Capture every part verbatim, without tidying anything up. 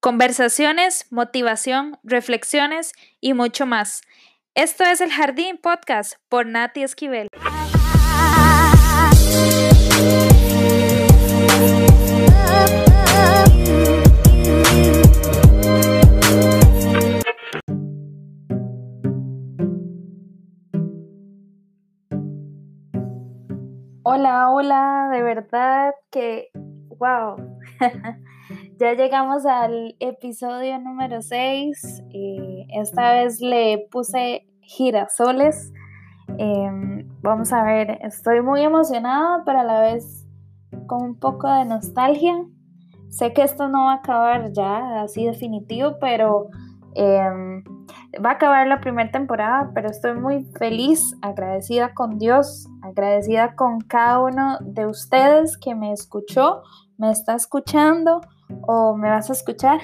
Conversaciones, motivación, reflexiones y mucho más. Esto es El Jardín Podcast por Nati Esquivel. Hola, hola, de verdad que, wow, ya llegamos al episodio número seis. Eh, esta vez le puse girasoles. Eh, vamos a ver, estoy muy emocionada, pero a la vez con un poco de nostalgia. Sé que esto no va a acabar ya así definitivo, pero eh, va a acabar la primera temporada, pero estoy muy feliz, agradecida con Dios, agradecida con cada uno de ustedes que me escuchó, me está escuchando o me vas a escuchar.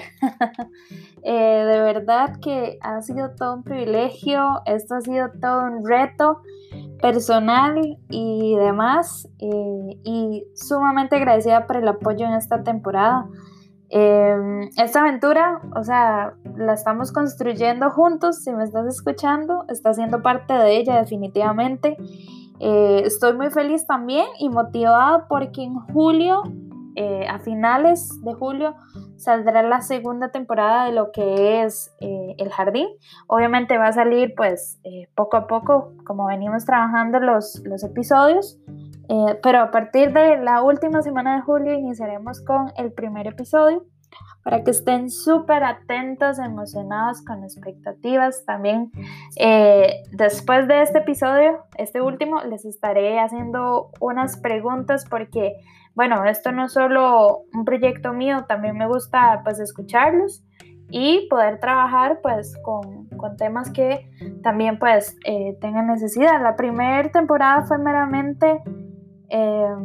eh, de verdad que ha sido todo un privilegio, esto ha sido todo un reto personal y demás, eh, y sumamente agradecida por el apoyo en esta temporada. Eh, esta aventura, o sea, la estamos construyendo juntos. Si me estás escuchando, estás siendo parte de ella definitivamente. Eh, estoy muy feliz también y motivada porque en julio, eh, a finales de julio, saldrá la segunda temporada de lo que es eh, El Jardín. Obviamente va a salir pues eh, poco a poco, como venimos trabajando los, los episodios. Eh, pero a partir de la última semana de julio iniciaremos con el primer episodio para que estén súper atentos, emocionados, con expectativas. También eh, después de este episodio, este último, les estaré haciendo unas preguntas porque, bueno, esto no es solo un proyecto mío, también me gusta pues escucharlos y poder trabajar pues con, con temas que también pues eh, tengan necesidad. La primera temporada fue meramente Eh,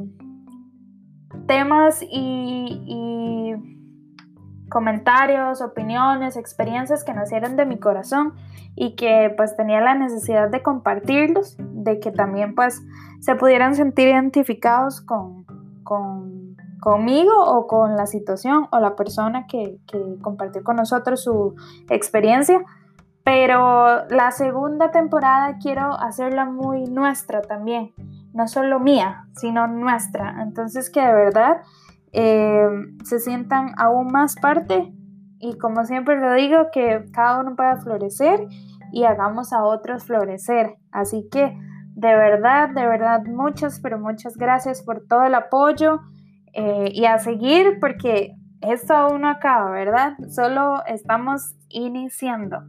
temas y, y comentarios, opiniones, experiencias que nacieron de mi corazón y que pues tenía la necesidad de compartirlos, de que también pues se pudieran sentir identificados con, con, conmigo o con la situación o la persona que, que compartió con nosotros su experiencia. Pero la segunda temporada quiero hacerla muy nuestra también, no solo mía, sino nuestra. Entonces que de verdad eh, se sientan aún más parte y, como siempre lo digo, que cada uno pueda florecer y hagamos a otros florecer. Así que de verdad, de verdad, muchas, pero muchas gracias por todo el apoyo eh, y a seguir porque esto aún no acaba, ¿verdad? Solo estamos iniciando.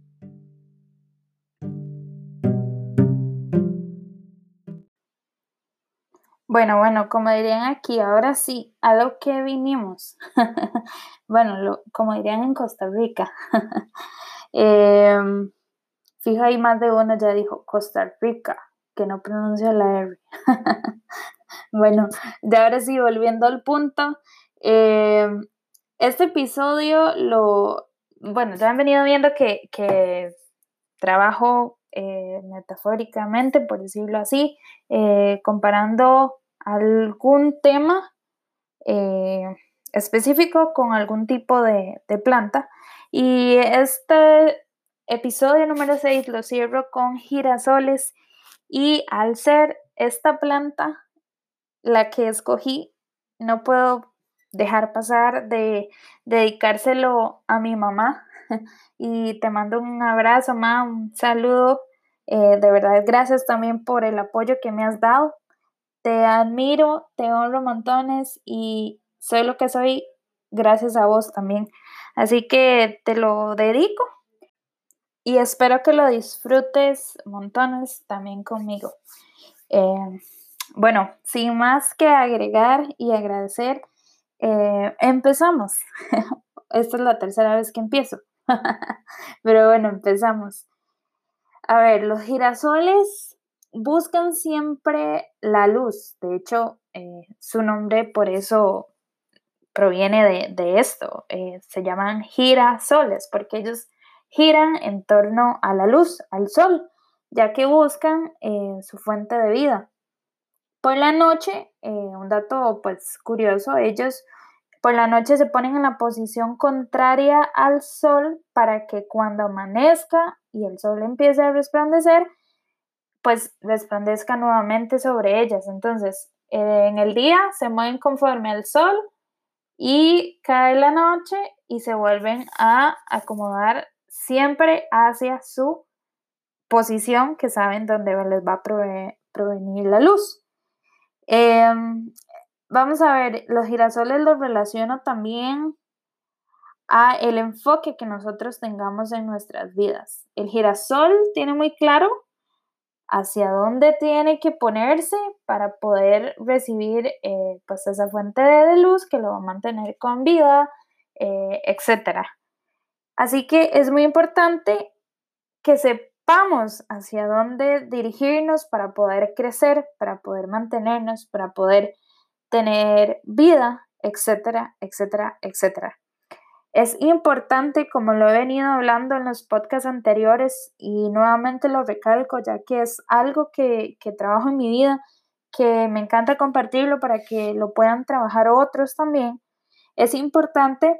Bueno, bueno, como dirían aquí, ahora sí, a lo que vinimos. Bueno, lo, como dirían en Costa Rica. eh, Fijo, ahí más de uno ya dijo Costa Rica, que no pronuncia la R. Bueno, de ahora sí, volviendo al punto. Eh, este episodio lo, bueno, ya han venido viendo que, que trabajo eh, metafóricamente, por decirlo así, eh, comparando algún tema eh, específico con algún tipo de, de planta. Y este episodio número seis lo cierro con girasoles y al ser esta planta la que escogí, no puedo dejar pasar de dedicárselo a mi mamá. Y te mando un abrazo, mamá, un saludo. Eh, de verdad, gracias también por el apoyo que me has dado. Te admiro, te honro montones y soy lo que soy gracias a vos también. Así que te lo dedico y espero que lo disfrutes montones también conmigo. Eh, bueno, sin más que agregar y agradecer, eh, empezamos. Esta es la tercera vez que empiezo. Pero bueno, empezamos. A ver, los girasoles buscan siempre la luz. De hecho, eh, su nombre por eso proviene de, de esto. Eh, se llaman girasoles porque ellos giran en torno a la luz, al sol, ya que buscan eh, su fuente de vida. Por la noche, eh, un dato pues curioso, ellos por la noche se ponen en la posición contraria al sol para que cuando amanezca y el sol empiece a resplandecer, pues resplandezca nuevamente sobre ellas. Entonces, eh, en el día se mueven conforme al sol y cae la noche y se vuelven a acomodar siempre hacia su posición que saben dónde les va a prove- provenir la luz. Eh, vamos a ver, los girasoles los relaciono también a el enfoque que nosotros tengamos en nuestras vidas. El girasol tiene muy claro hacia dónde tiene que ponerse para poder recibir eh, pues esa fuente de luz que lo va a mantener con vida, eh, etcétera. Así que es muy importante que sepamos hacia dónde dirigirnos para poder crecer, para poder mantenernos, para poder tener vida, etcétera, etcétera, etcétera. Es importante, como lo he venido hablando en los podcasts anteriores y nuevamente lo recalco, ya que es algo que, que trabajo en mi vida, que me encanta compartirlo para que lo puedan trabajar otros también. Es importante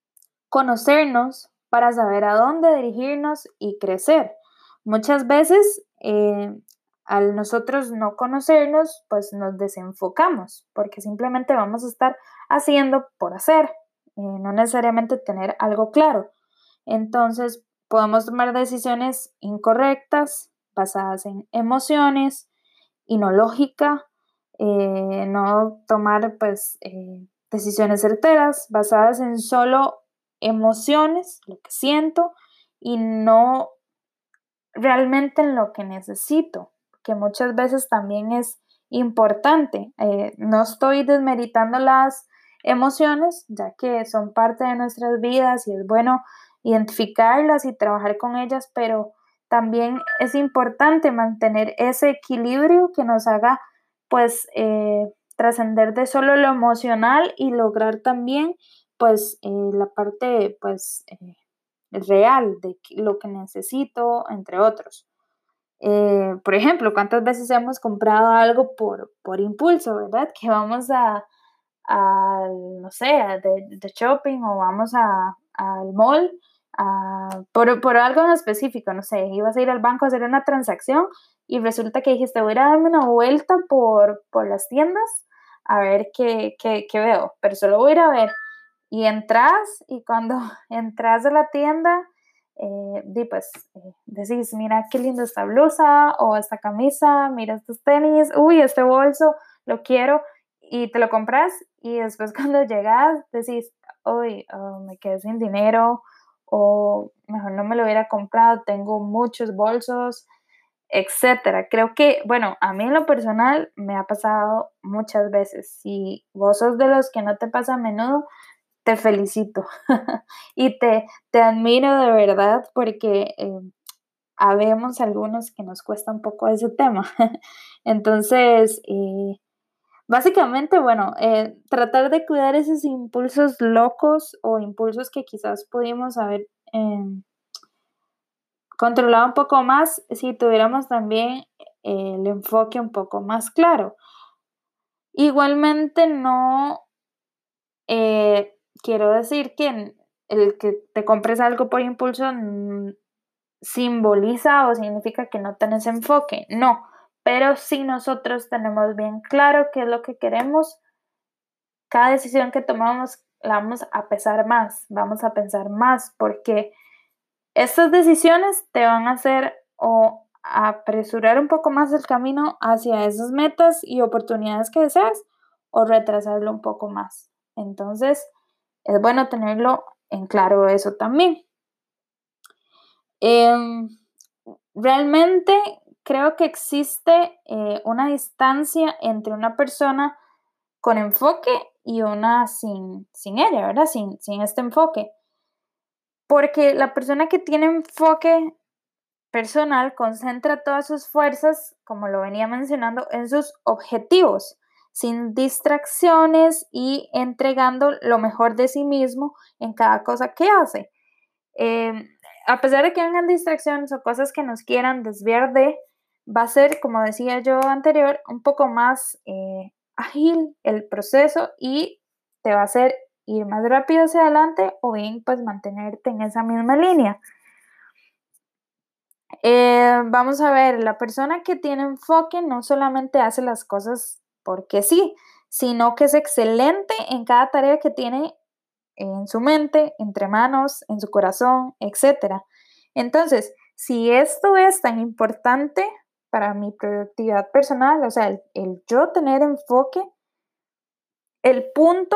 conocernos para saber a dónde dirigirnos y crecer. Muchas veces, eh, al nosotros no conocernos, pues nos desenfocamos, porque simplemente vamos a estar haciendo por hacer, eh, no necesariamente tener algo claro. Entonces, podemos tomar decisiones incorrectas, basadas en emociones y no lógica, eh, no tomar pues eh, decisiones certeras basadas en solo emociones, lo que siento, y no realmente en lo que necesito, que muchas veces también es importante. Eh, no estoy desmeritando las emociones, ya que son parte de nuestras vidas y es bueno identificarlas y trabajar con ellas, pero también es importante mantener ese equilibrio que nos haga pues eh, trascender de solo lo emocional y lograr también pues eh, la parte pues eh, real de lo que necesito, entre otros. Eh, por ejemplo, ¿cuántas veces hemos comprado algo por, por impulso, verdad? Que vamos a, a no sé, de, de shopping o vamos a, al mall a, por, por algo en específico, no sé, ibas a ir al banco a hacer una transacción y resulta que dijiste, voy a ir a darme una vuelta por, por las tiendas a ver qué, qué, qué veo, pero solo voy a ir a ver. Y entras y cuando entras a la tienda, eh, di pues eh, decís, mira qué linda esta blusa o esta camisa, mira estos tenis, uy, este bolso, lo quiero y te lo compras y después cuando llegas decís, uy, oh, me quedé sin dinero o mejor no me lo hubiera comprado, tengo muchos bolsos, etcétera. Creo que, bueno, a mí en lo personal me ha pasado muchas veces. Si vos sos de los que no te pasa a menudo, te felicito y te, te admiro de verdad porque eh, habemos algunos que nos cuesta un poco ese tema. Entonces, eh, básicamente, bueno, eh, tratar de cuidar esos impulsos locos o impulsos que quizás pudimos haber eh, controlado un poco más si tuviéramos también eh, el enfoque un poco más claro. Igualmente, no eh, quiero decir que el que te compres algo por impulso mm, simboliza o significa que no tenés enfoque, no, pero si nosotros tenemos bien claro qué es lo que queremos, cada decisión que tomamos la vamos a pesar más, vamos a pensar más, porque estas decisiones te van a hacer o apresurar un poco más el camino hacia esas metas y oportunidades que deseas o retrasarlo un poco más. Entonces, es bueno tenerlo en claro eso también. Eh, realmente creo que existe eh, una distancia entre una persona con enfoque y una sin, sin ella, ¿verdad? Sin, sin este enfoque. Porque la persona que tiene enfoque personal concentra todas sus fuerzas, como lo venía mencionando, en sus objetivos, sin distracciones y entregando lo mejor de sí mismo en cada cosa que hace. Eh, a pesar de que vengan distracciones o cosas que nos quieran desviar de, va a ser, como decía yo anterior, un poco más eh, ágil el proceso y te va a ser ir más rápido hacia adelante o bien pues mantenerte en esa misma línea. Eh, vamos a ver, la persona que tiene enfoque no solamente hace las cosas porque sí, sino que es excelente en cada tarea que tiene en su mente, entre manos, en su corazón, etcétera. Entonces, si esto es tan importante para mi productividad personal, o sea, el, el yo tener enfoque, el punto,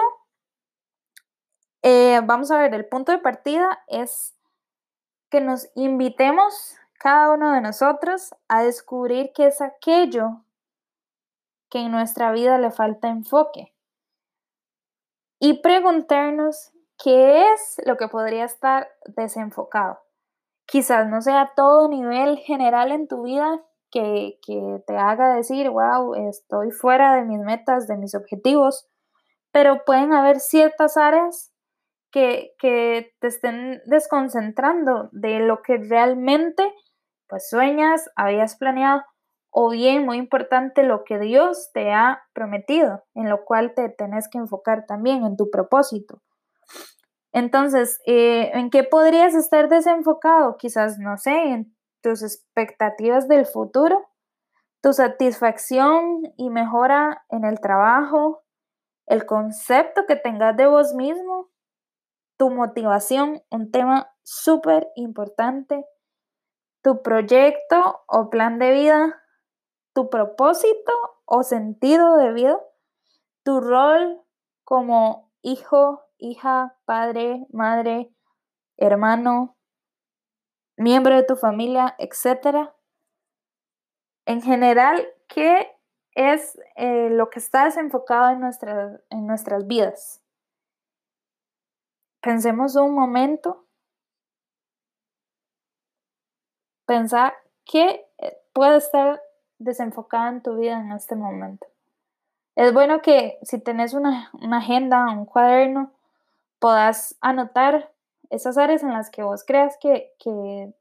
eh, vamos a ver, el punto de partida es que nos invitemos cada uno de nosotros a descubrir qué es aquello que en nuestra vida le falta enfoque y preguntarnos qué es lo que podría estar desenfocado. Quizás no sea todo nivel general en tu vida que, que te haga decir, wow, estoy fuera de mis metas, de mis objetivos, pero pueden haber ciertas áreas que, que te estén desconcentrando de lo que realmente pues sueñas, habías planeado, o bien, muy importante, lo que Dios te ha prometido, en lo cual te tenés que enfocar también en tu propósito. Entonces, eh, ¿en qué podrías estar desenfocado? Quizás, no sé, en tus expectativas del futuro, tu satisfacción y mejora en el trabajo, el concepto que tengas de vos mismo, tu motivación, un tema súper importante, tu proyecto o plan de vida, tu propósito o sentido de vida, tu rol como hijo, hija, padre, madre, hermano, miembro de tu familia, etcétera. En general, ¿qué es eh, lo que está desenfocado en, nuestra, en nuestras vidas? Pensemos un momento, pensar qué puede estar desenfocado en tu vida en este momento. Es bueno que si tenés una, una agenda, un cuaderno, puedas anotar esas áreas en las que vos creas que, que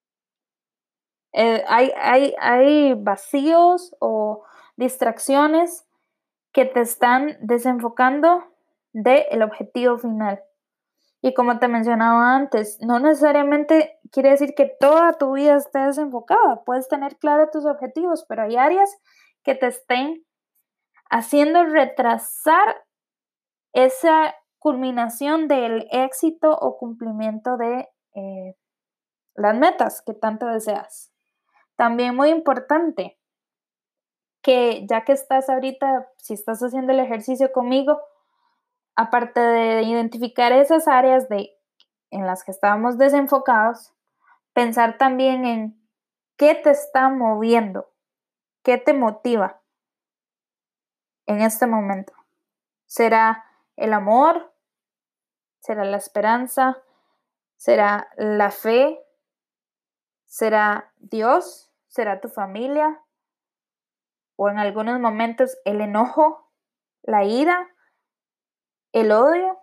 eh, hay, hay, hay vacíos o distracciones que te están desenfocando del objetivo final. Y como te mencionaba antes, no necesariamente quiere decir que toda tu vida esté desenfocada. Puedes tener claros tus objetivos, pero hay áreas que te estén haciendo retrasar esa culminación del éxito o cumplimiento de eh, las metas que tanto deseas. También muy importante que ya que estás ahorita, si estás haciendo el ejercicio conmigo, aparte de identificar esas áreas de, en las que estábamos desenfocados, pensar también en qué te está moviendo, qué te motiva en este momento. ¿Será el amor? ¿Será la esperanza? ¿Será la fe? ¿Será Dios? ¿Será tu familia? ¿O en algunos momentos el enojo, la ira, el odio?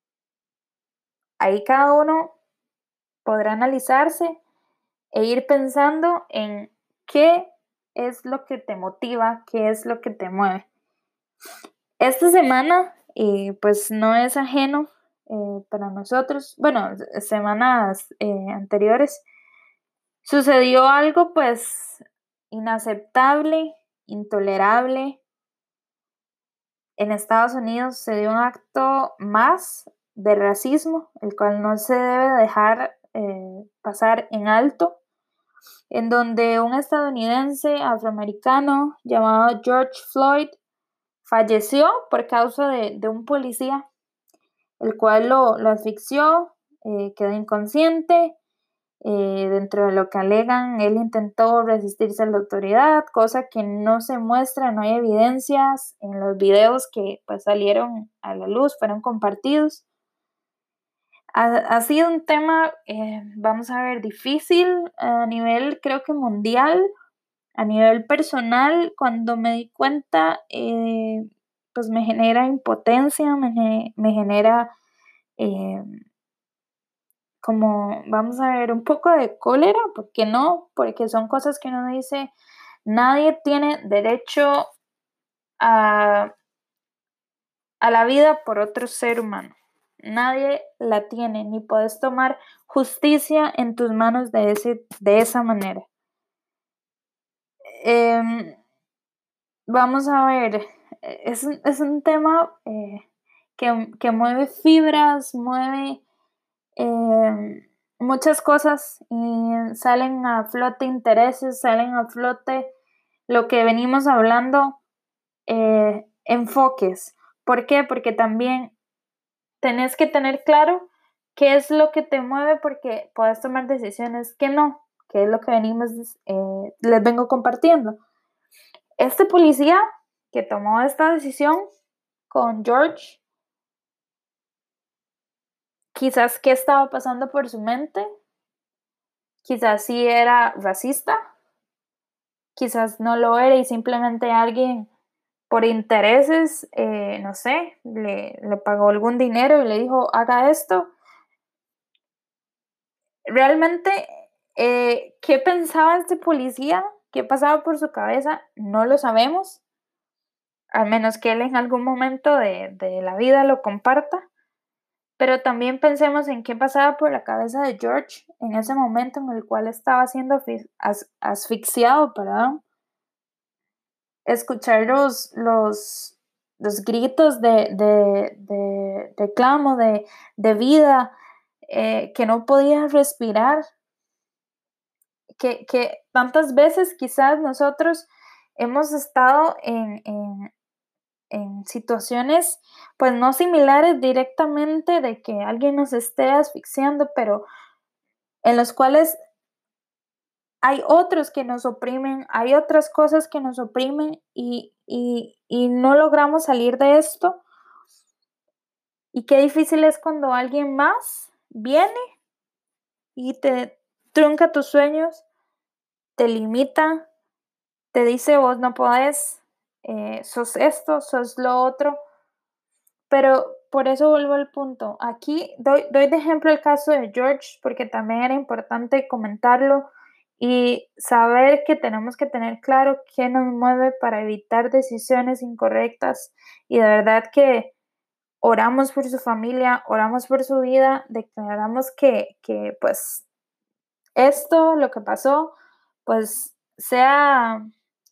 Ahí cada uno podrá analizarse e ir pensando en qué es lo que te motiva, qué es lo que te mueve. Esta semana, eh, pues no es ajeno eh, para nosotros, bueno, semanas eh, anteriores, sucedió algo pues inaceptable, intolerable. En Estados Unidos se dio un acto más de racismo, el cual no se debe dejar eh, pasar en alto, en donde un estadounidense afroamericano llamado George Floyd falleció por causa de, de un policía, el cual lo, lo asfixió, eh, quedó inconsciente. Eh, dentro de lo que alegan, él intentó resistirse a la autoridad, cosa que no se muestra, no hay evidencias en los videos que pues, salieron a la luz, fueron compartidos. Ha, ha sido un tema, eh, vamos a ver, difícil a nivel, creo que mundial, a nivel personal, cuando me di cuenta, eh, pues me genera impotencia, me, me genera eh, como, vamos a ver, un poco de cólera, ¿por qué no? Porque son cosas que uno dice, nadie tiene derecho a, a la vida por otro ser humano. nadie la tiene, ni puedes tomar justicia en tus manos de, ese, de esa manera. Eh, vamos a ver, es, es un tema eh, que, que mueve fibras, mueve eh, muchas cosas y salen a flote intereses, salen a flote lo que venimos hablando, eh, enfoques. ¿Por qué? Porque también tenés que tener claro qué es lo que te mueve, porque puedes tomar decisiones que no, que es lo que venimos, eh, les vengo compartiendo. Este policía que tomó esta decisión con George, quizás qué estaba pasando por su mente, quizás sí era racista, quizás no lo era y simplemente alguien por intereses, eh, no sé, le, le pagó algún dinero y le dijo, haga esto. Realmente, eh, ¿qué pensaba este policía? ¿Qué pasaba por su cabeza? No lo sabemos, al menos que él en algún momento de, de la vida lo comparta. Pero también pensemos en qué pasaba por la cabeza de George en ese momento en el cual estaba siendo as asfixiado, perdón. Escuchar los, los, los gritos de, de, de reclamo, de, de vida, eh, que no podía respirar, que, que tantas veces quizás nosotros hemos estado en, en, en situaciones pues no similares directamente de que alguien nos esté asfixiando, pero en los cuales hay otros que nos oprimen, hay otras cosas que nos oprimen y, y, y no logramos salir de esto. Y qué difícil es cuando alguien más viene y te trunca tus sueños, te limita, te dice vos no podés, eh, sos esto, sos lo otro. Pero por eso vuelvo al punto. Aquí doy, doy de ejemplo el caso de George, porque también era importante comentarlo y saber que tenemos que tener claro qué nos mueve para evitar decisiones incorrectas. Y de verdad que oramos por su familia, oramos por su vida, declaramos que, que pues esto, lo que pasó, pues sea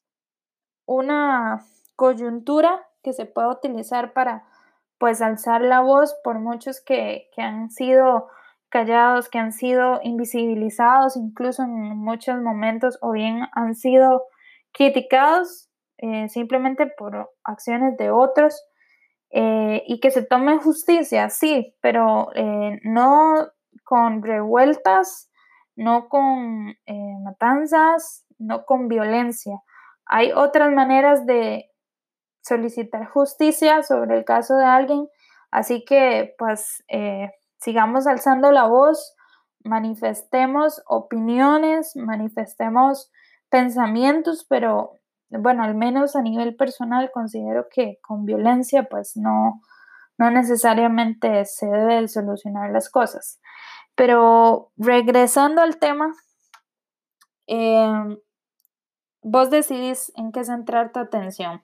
una coyuntura que se pueda utilizar para pues alzar la voz por muchos que, que han sido callados, que han sido invisibilizados incluso en muchos momentos o bien han sido criticados eh, simplemente por acciones de otros, eh, y que se tome justicia, sí, pero eh, no con revueltas, no con eh, matanzas, no con violencia. Hay otras maneras de solicitar justicia sobre el caso de alguien, así que pues eh, sigamos alzando la voz, manifestemos opiniones, manifestemos pensamientos, pero bueno, al menos a nivel personal considero que con violencia pues no, no necesariamente se deben solucionar las cosas. Pero regresando al tema, eh, vos decidís en qué centrar tu atención.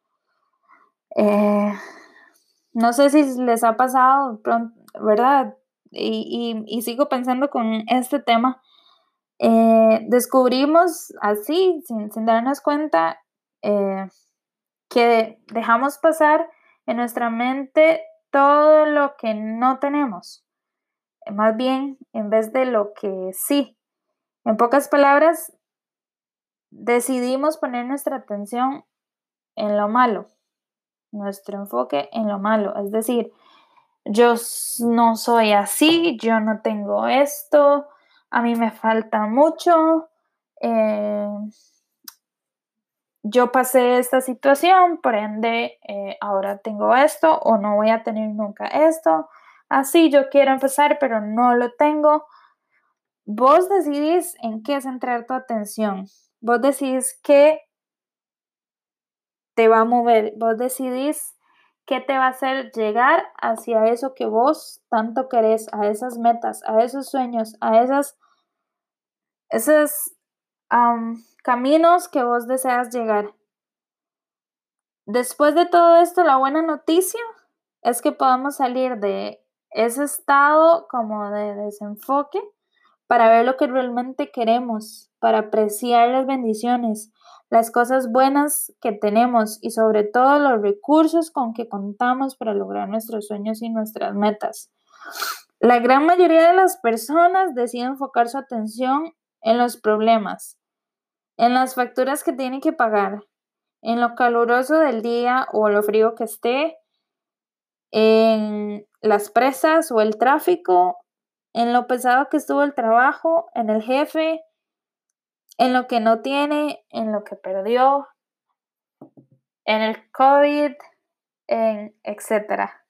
Eh, no sé si les ha pasado, ¿verdad? Y, y, y sigo pensando con este tema. Eh, descubrimos así, sin, sin darnos cuenta, eh, que dejamos pasar en nuestra mente todo lo que no tenemos. Más bien, en vez de lo que sí. En pocas palabras, decidimos poner nuestra atención en lo malo, nuestro enfoque en lo malo. Es decir, yo no soy así, yo no tengo esto, a mí me falta mucho, eh, yo pasé esta situación, por ende eh, ahora tengo esto o no voy a tener nunca esto. Así yo quiero empezar, pero no lo tengo. Vos decidís en qué centrar tu atención. Vos decidís qué te va a mover. Vos decidís qué te va a hacer llegar hacia eso que vos tanto querés, a esas metas, a esos sueños, a esas, esos um, caminos que vos deseas llegar. Después de todo esto, la buena noticia es que podemos salir de ese estado como de desenfoque para ver lo que realmente queremos, para apreciar las bendiciones, las cosas buenas que tenemos y sobre todo los recursos con que contamos para lograr nuestros sueños y nuestras metas. La gran mayoría de las personas deciden enfocar su atención en los problemas, en las facturas que tienen que pagar, en lo caluroso del día o lo frío que esté, en las presas o el tráfico, en lo pesado que estuvo el trabajo, en el jefe, en lo que no tiene, en lo que perdió, en el COVID, en etcétera.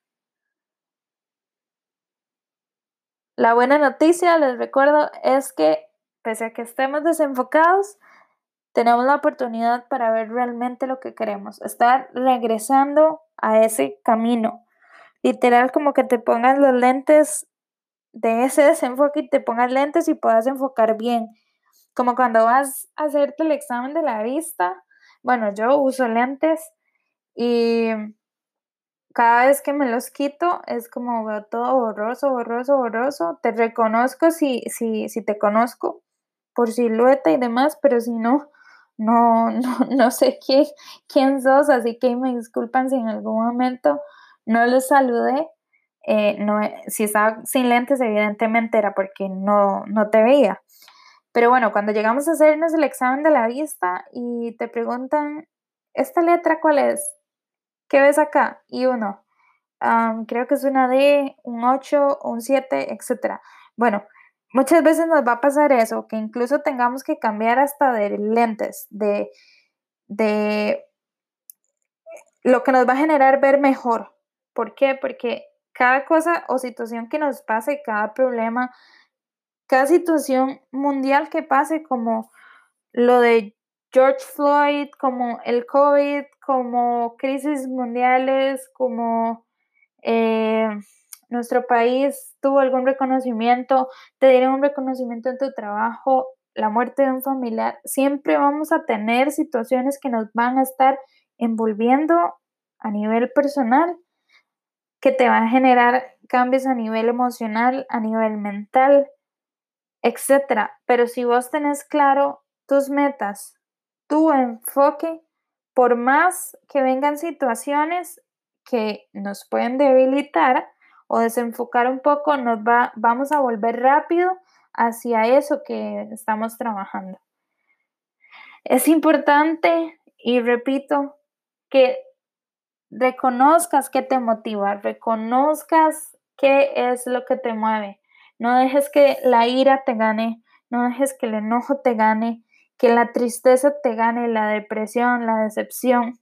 La buena noticia, les recuerdo, es que pese a que estemos desenfocados, tenemos la oportunidad para ver realmente lo que queremos, estar regresando a ese camino. Literal, como que te pongas los lentes de ese desenfoque y te pongas lentes y puedas enfocar bien. Como cuando vas a hacerte el examen de la vista. Bueno, yo uso lentes y cada vez que me los quito es como veo todo borroso, borroso, borroso. Te reconozco si, si, si te conozco por silueta y demás, pero si no, no, no, no sé quién, quién sos, así que me disculpan si en algún momento no los saludé. Eh, no, si estaba sin lentes, evidentemente era porque no, no te veía. Pero bueno, cuando llegamos a hacernos el examen de la vista y te preguntan, ¿esta letra cuál es? ¿Qué ves acá? Y uno, um, creo que es una D, un ocho, un siete, etcétera. Bueno, muchas veces nos va a pasar eso, que incluso tengamos que cambiar hasta de lentes, de, de lo que nos va a generar ver mejor. ¿Por qué? Porque cada cosa o situación que nos pase, cada problema, cada situación mundial que pase, como lo de George Floyd, como el COVID, como crisis mundiales, como eh, nuestro país tuvo algún reconocimiento, te dieron un reconocimiento en tu trabajo, la muerte de un familiar, siempre vamos a tener situaciones que nos van a estar envolviendo a nivel personal, que te van a generar cambios a nivel emocional, a nivel mental, etcétera. Pero si vos tenés claro tus metas, tu enfoque, por más que vengan situaciones que nos pueden debilitar o desenfocar un poco, nos va, vamos a volver rápido hacia eso que estamos trabajando. Es importante, y repito, que reconozcas qué te motiva, reconozcas qué es lo que te mueve. No dejes que la ira te gane, no dejes que el enojo te gane, que la tristeza te gane, la depresión, la decepción.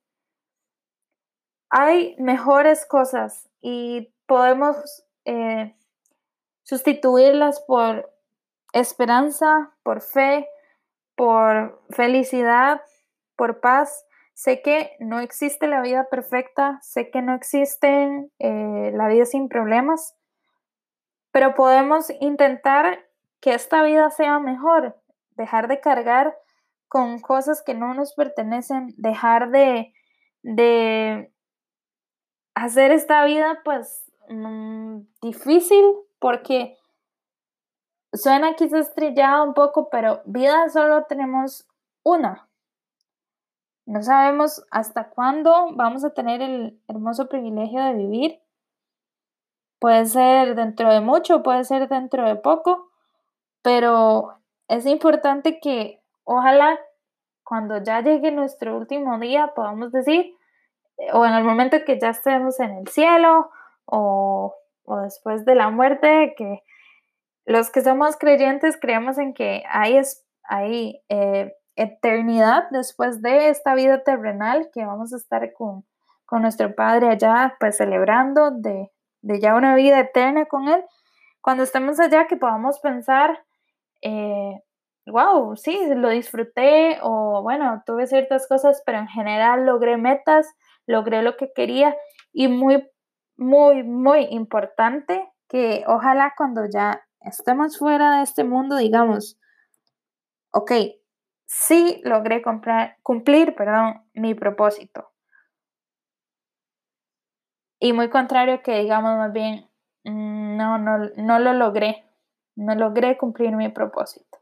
Hay mejores cosas y podemos eh, sustituirlas por esperanza, por fe, por felicidad, por paz. Sé que no existe la vida perfecta, sé que no existe eh, la vida sin problemas, pero podemos intentar que esta vida sea mejor, dejar de cargar con cosas que no nos pertenecen, dejar de, de hacer esta vida pues mmm, difícil, porque suena quizás trillado un poco, pero vida solo tenemos una. No sabemos hasta cuándo vamos a tener el hermoso privilegio de vivir. Puede ser dentro de mucho, puede ser dentro de poco, pero es importante que ojalá cuando ya llegue nuestro último día podamos decir, o en el momento que ya estemos en el cielo, o, o después de la muerte, que los que somos creyentes creemos en que hay, es, hay eh, eternidad después de esta vida terrenal, que vamos a estar con, con nuestro Padre allá, pues celebrando de, de ya una vida eterna con Él. Cuando estemos allá, que podamos pensar, eh, wow, sí, lo disfruté, o bueno, tuve ciertas cosas, pero en general logré metas, logré lo que quería, y muy, muy, muy importante, que ojalá cuando ya estemos fuera de este mundo, digamos, ok, sí logré comprar, cumplir, perdón, mi propósito. Y muy contrario que digamos más bien, mm, no, no, no lo logré. No logré cumplir mi propósito.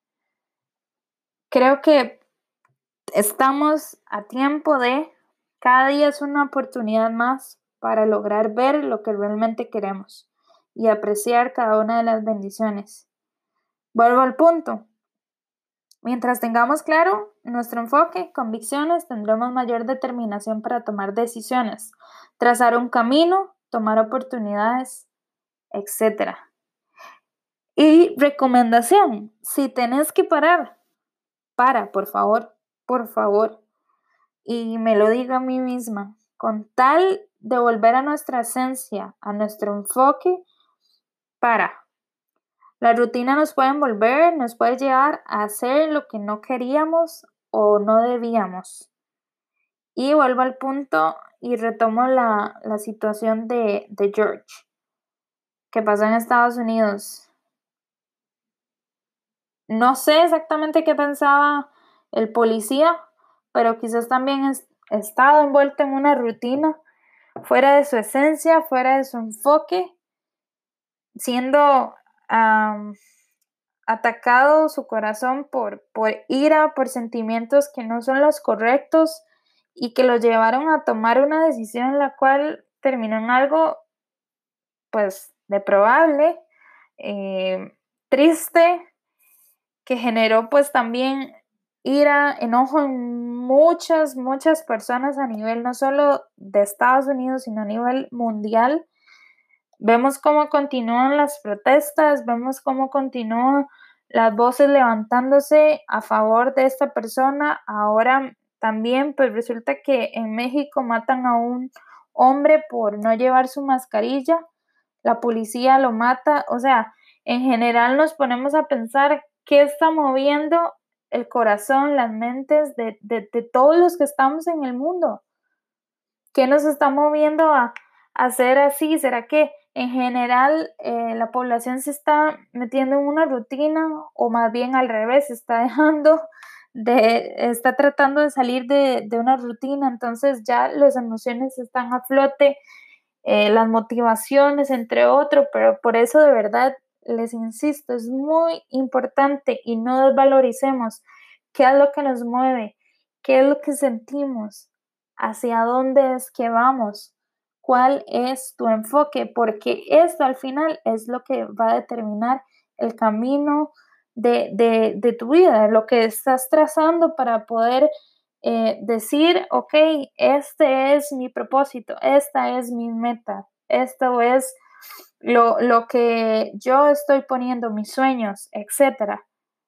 Creo que estamos a tiempo de, cada día es una oportunidad más para lograr ver lo que realmente queremos y apreciar cada una de las bendiciones. Vuelvo al punto. Mientras tengamos claro nuestro enfoque, convicciones, tendremos mayor determinación para tomar decisiones, trazar un camino, tomar oportunidades, etcétera. Y recomendación, si tenés que parar, para, por favor, por favor. Y me lo digo a mí misma, con tal de volver a nuestra esencia, a nuestro enfoque, para. La rutina nos puede envolver, nos puede llevar a hacer lo que no queríamos o no debíamos. Y vuelvo al punto y retomo la, la situación de, de George, que pasó en Estados Unidos. No sé exactamente qué pensaba el policía, pero quizás también es, estado envuelto en una rutina fuera de su esencia, fuera de su enfoque, siendo um, atacado su corazón por, por ira, por sentimientos que no son los correctos y que lo llevaron a tomar una decisión en la cual terminó en algo pues deplorable, eh, triste, que generó pues también ira, enojo en muchas, muchas personas a nivel no solo de Estados Unidos, sino a nivel mundial. Vemos cómo continúan las protestas, vemos cómo continúan las voces levantándose a favor de esta persona. Ahora también pues resulta que en México matan a un hombre por no llevar su mascarilla, la policía lo mata, o sea, en general nos ponemos a pensar qué está moviendo el corazón, las mentes de, de, de todos los que estamos en el mundo. ¿Qué nos está moviendo a, a ser así? ¿Será que en general eh, la población se está metiendo en una rutina o más bien al revés, está dejando de, está tratando de salir de, de una rutina? Entonces ya las emociones están a flote, eh, las motivaciones, entre otros, pero por eso de verdad les insisto, es muy importante y no desvaloricemos qué es lo que nos mueve, qué es lo que sentimos, hacia dónde es que vamos, cuál es tu enfoque, porque esto al final es lo que va a determinar el camino de, de, de tu vida, lo que estás trazando para poder eh, decir, ok, este es mi propósito, esta es mi meta, esto es lo, lo que yo estoy poniendo, mis sueños, etcétera.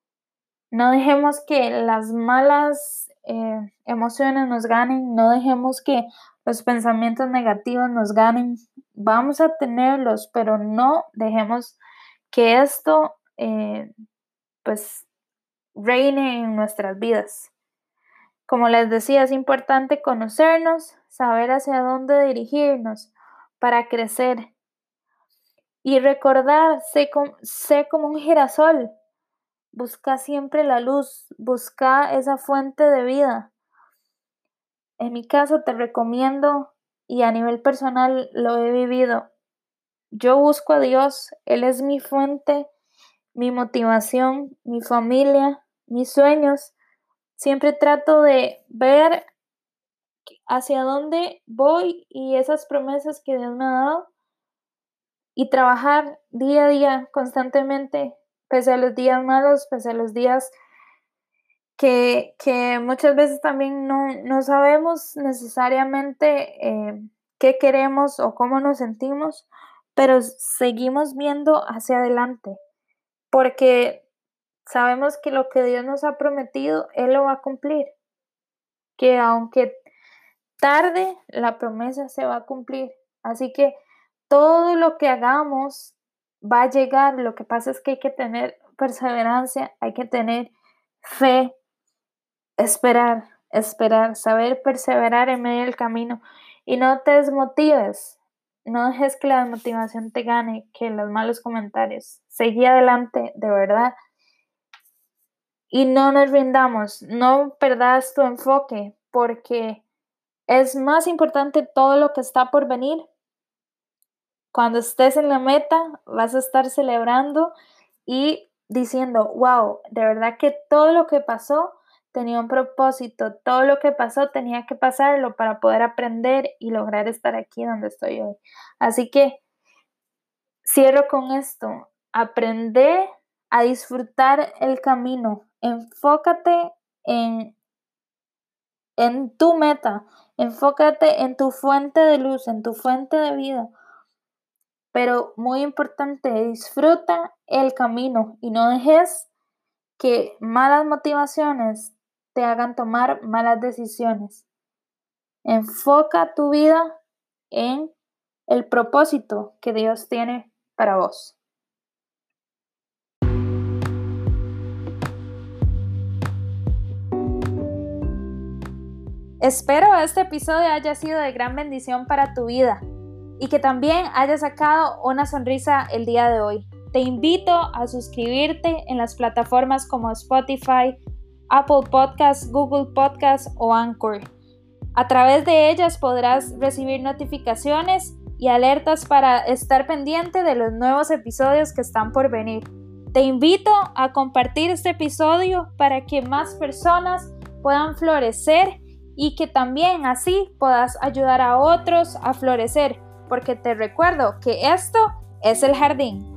No dejemos que las malas eh, emociones nos ganen, no dejemos que los pensamientos negativos nos ganen. Vamos a tenerlos, pero no dejemos que esto eh, pues reine en nuestras vidas. Como les decía, es importante conocernos, saber hacia dónde dirigirnos para crecer y recordar, sé, com- sé como un girasol. Busca siempre la luz, busca esa fuente de vida. En mi caso te recomiendo, y a nivel personal lo he vivido, yo busco a Dios, Él es mi fuente, mi motivación, mi familia, mis sueños. Siempre trato de ver hacia dónde voy y esas promesas que Dios me ha dado y trabajar día a día constantemente, pese a los días malos, pese a los días que, que muchas veces también no, no sabemos necesariamente eh, qué queremos o cómo nos sentimos, pero seguimos viendo hacia adelante, porque sabemos que lo que Dios nos ha prometido, Él lo va a cumplir, que aunque tarde, la promesa se va a cumplir. Así que todo lo que hagamos va a llegar. Lo que pasa es que hay que tener perseverancia, hay que tener fe, esperar, esperar, saber perseverar en medio del camino y no te desmotives. No dejes que la desmotivación te gane, que los malos comentarios. Seguí adelante, de verdad. Y no nos rindamos, no perdas tu enfoque, porque es más importante todo lo que está por venir Cuando estés en la meta, vas a estar celebrando y diciendo, wow, de verdad que todo lo que pasó tenía un propósito, todo lo que pasó tenía que pasarlo para poder aprender y lograr estar aquí donde estoy hoy. Así que cierro con esto, aprende a disfrutar el camino, enfócate en, en tu meta, enfócate en tu fuente de luz, en tu fuente de vida. Pero muy importante, disfruta el camino y no dejes que malas motivaciones te hagan tomar malas decisiones. Enfoca tu vida en el propósito que Dios tiene para vos. Espero este episodio haya sido de gran bendición para tu vida y que también hayas sacado una sonrisa el día de hoy. Te invito a suscribirte en las plataformas como Spotify, Apple Podcasts, Google Podcasts o Anchor. A través de ellas podrás recibir notificaciones y alertas para estar pendiente de los nuevos episodios que están por venir. Te invito a compartir este episodio para que más personas puedan florecer y que también así puedas ayudar a otros a florecer, porque te recuerdo que esto es el jardín.